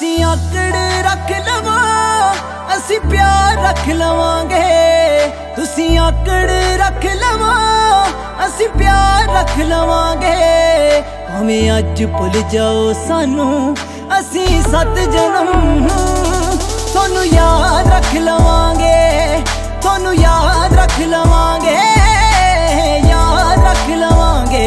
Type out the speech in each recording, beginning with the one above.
तुसी आकड़ रख लवा असी प्यार रख लवांगे। तुसी आकड़ रख लवा असी प्यार रख लवांगे। भावें अज भुल जाओ सानू असी 7 जन्म थोनू याद रख लवांगे। थोनू याद रख लवांगे, याद रख लवांगे।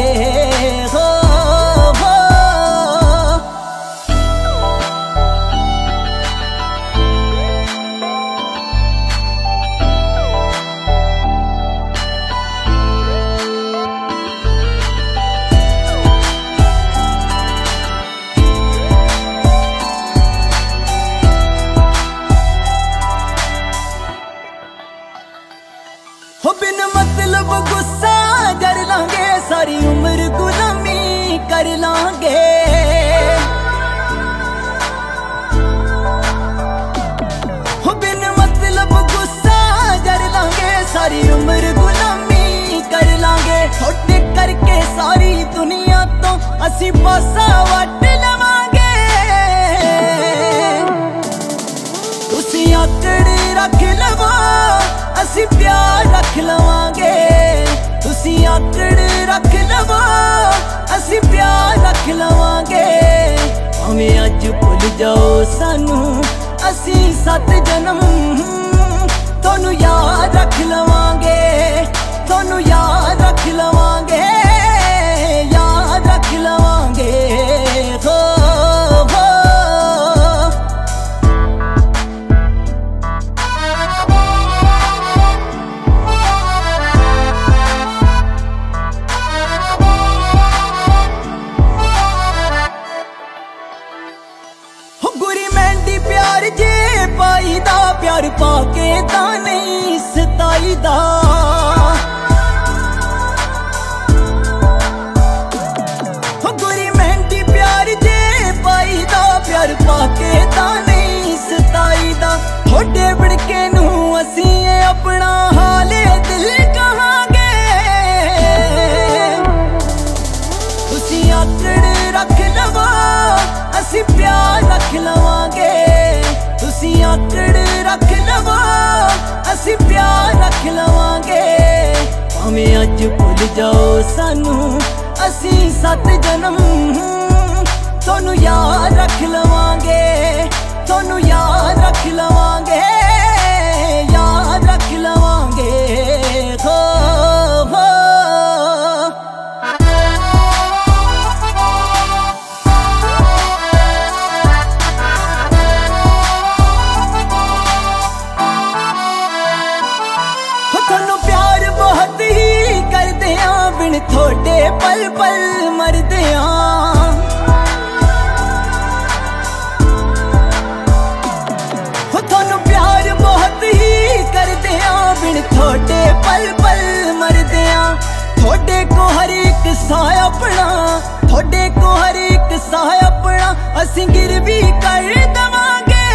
हो बिन मतलब गुस्सा कर लांगे, सारी उम्र गुलामी कर लांगे। हो बिन मतलब गुस्सा कर लांगे, सारी उम्र गुलामी कर लांगे। छोटे करके सारी दुनिया तो असी पासा वट लवांगे। तुसी आकड़ रख लवा असी प्यार रख लवांगे। तुसी आकड़ रख लवा असी प्यार रख लवांगे। भावें अज भुल जाओ सानू असी 7 जन्म थोनू याद रख लवांगे। थोनू याद रख लवांगे, याद रख लवांगे। प्यार जे पाई दा, प्यार पाके ता नहीं सताई दा। गुरी मेहंदी प्यार जे पाई दा, प्यार पाके ता नहीं सताई दा। थोड़े बिड़के नू असी अपना हाले दिल कहांगे। तुसी आकड़ रख लवा असी प्यार रख लवांगे। तुसी आकड़ रख लवा असी प्यार रख लवांगे। भावें अज भुल जाओ सानू असी 7 जन्म थोनू याद रख लवांगे। थोनू याद रख लवांगे, याद रख लवांगे। बिन थोड़े पल पल मरदे थोनू प्यार बहुत ही करदे। बिन थोड़े पल पल मरदे। थोड़े को हर एक साह अपना, थोड़े को हर एक साह अपना असी गिरवी कर दवांगे।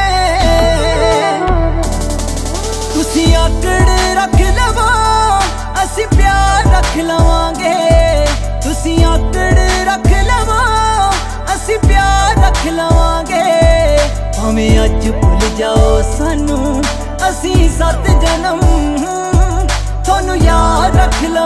तुसी आकड़ रख लवा असी प्यार रख लवांगे। तुसी आकड़ रख लवा असी प्यार रख लवांगे। भावें अज भुल जाओ सानू असी 7 जन्म थोनू याद रख लवांगे।